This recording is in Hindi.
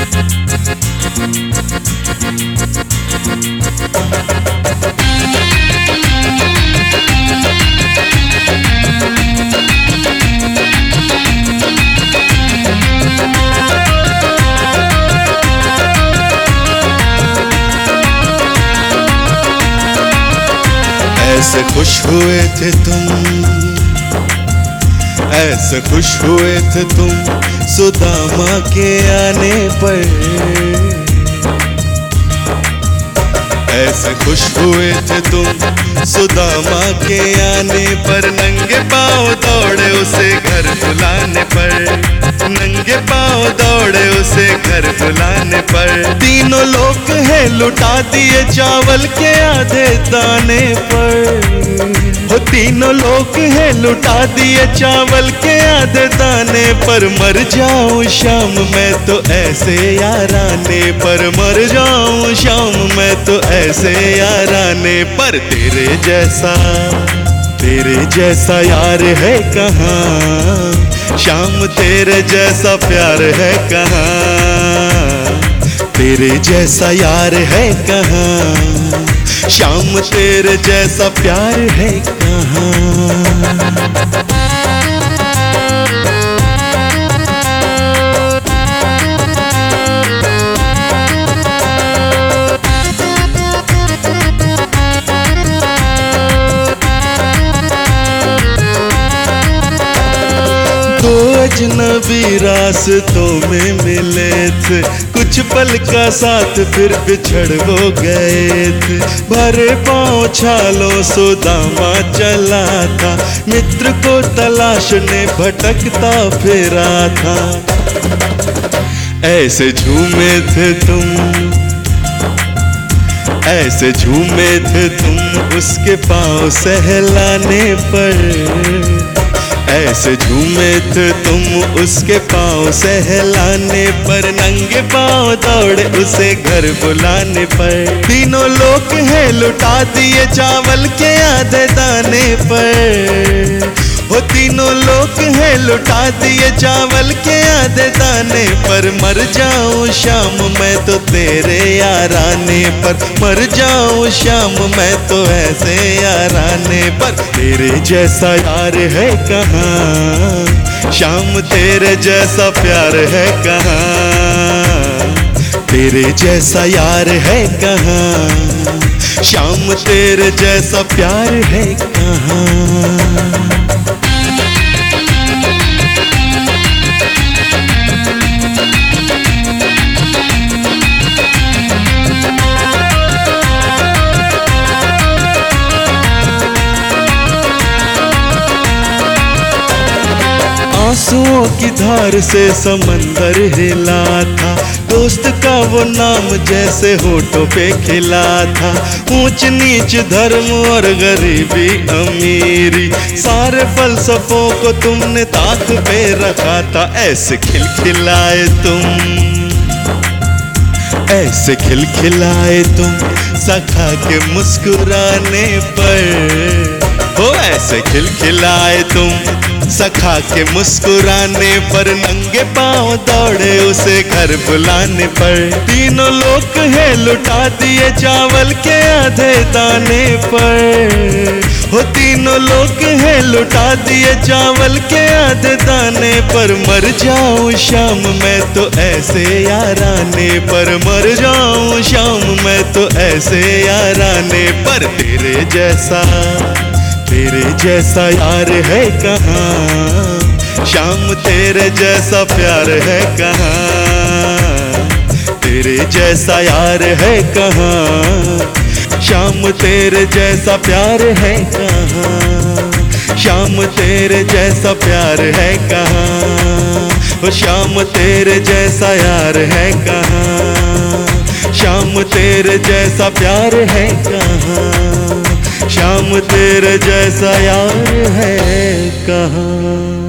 ऐसे खुश हुए थे तुम, ऐसे खुश हुए थे तुम सुदामा के आने पर। ऐसे खुश हुए थे तुम सुदामा के आने पर। नंगे पाँव दौड़े उसे घर बुलाने पर, नंगे पाँव दौड़े उसे घर बुलाने पर। तीनों लोग हैं लुटा दिए चावल के आधे दाने पर। वो तीनों लोग हैं लुटा दिए चावल के आधे दाने पर। मर जाऊं शाम मैं तो ऐसे याराने पर, मर जाऊं शाम मैं तो ऐसे याराने पर। तेरे जैसा यार है कहाँ, शाम तेरे जैसा प्यार है कहाँ। तेरे जैसा यार है कहाँ, शाम तेरे जैसा प्यार है कहाँ। दो अजनबी रास्तों में मिले थे, कुछ पल का साथ फिर बिछड़ वो गए थे। भरे पाँव छालों सुदामा चला था, मित्र को तलाशने भटकता फिरा था। ऐसे झूमे थे तुम, ऐसे झूमे थे तुम उसके पाँव सहलाने पर। ऐसे झूमे थे तुम उसके पाँव सहलाने पर। नंगे पाँव दौड़े उसे घर बुलाने पर। तीनों लोग हैं लुटा दिए चावल के आधे दाने पर। वो तीनों लोग हैं लुटा दिए चावल के आधे दाने पर। मर जाऊं शाम मैं तो तेरे याराने पर, मर जाऊं शाम मैं तो ऐसे याराने पर। तेरे जैसा यार है कहाँ, शाम तेरे जैसा प्यार है कहाँ। तेरे जैसा यार है कहाँ, शाम तेरे जैसा प्यार है कहाँ। आंसुओं की धार से समंदर हिला था, दोस्त का वो नाम जैसे होठों पे खिला था। ऊंच नीच धर्म और गरीबी अमीरी, सारे फलसफों को तुमने ताक पे रखा था। ऐसे खिलखिलाए तुम, ऐसे खिलखिलाए तुम सखा के मुस्कुराने पर। हो ऐसे खिलखिलाए तुम सखा के मुस्कुराने पर। नंगे पाँव दौड़े उसे घर बुलाने पर। तीनों लोग हैं लुटा दिए चावल के आधे दाने पर। हो तीनों लोग हैं लुटा दिए चावल के आधे दाने पर। मर जाऊं शाम मैं तो ऐसे याराने पर, मर जाऊं शाम मैं तो ऐसे याराने पर। तेरे जैसा यार है कहाँ, शाम तेरे जैसा प्यार है कहाँ। तेरे जैसा यार है कहाँ, शाम तेरे जैसा प्यार है कहाँ। शाम तेरे जैसा प्यार है कहाँ, वो शाम तेरे जैसा यार है कहाँ। शाम तेरे जैसा प्यार है कहाँ, शाम तेरे जैसा यार है कहाँ।